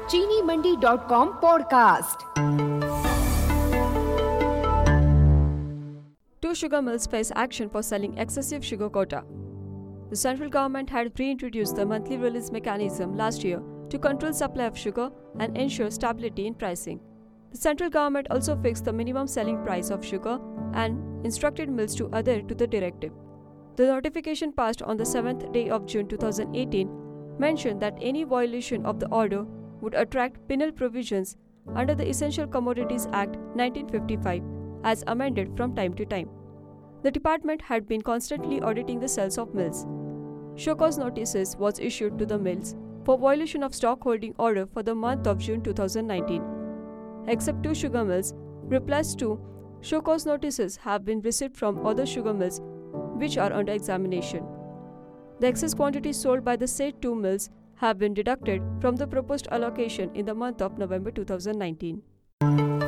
चीनीमंडी.com podcast. Two sugar mills face action for selling excessive sugar quota. The central government had reintroduced the monthly release mechanism last year to control supply of sugar and ensure stability in pricing. The central government also fixed the minimum selling price of sugar and instructed mills to adhere to the directive. The notification passed on the 7th day of June 2018 mentioned that any violation of the order would attract penal provisions under the Essential Commodities Act 1955 as amended from time to time. The department had been constantly auditing the sales of mills. Show cause notices was issued to the mills for violation of stock holding order for the month of June 2019. Except two sugar mills, replies to show cause notices have been received from other sugar mills which are under examination. The excess quantities sold by the said two mills have been deducted from the proposed allocation in the month of November 2019.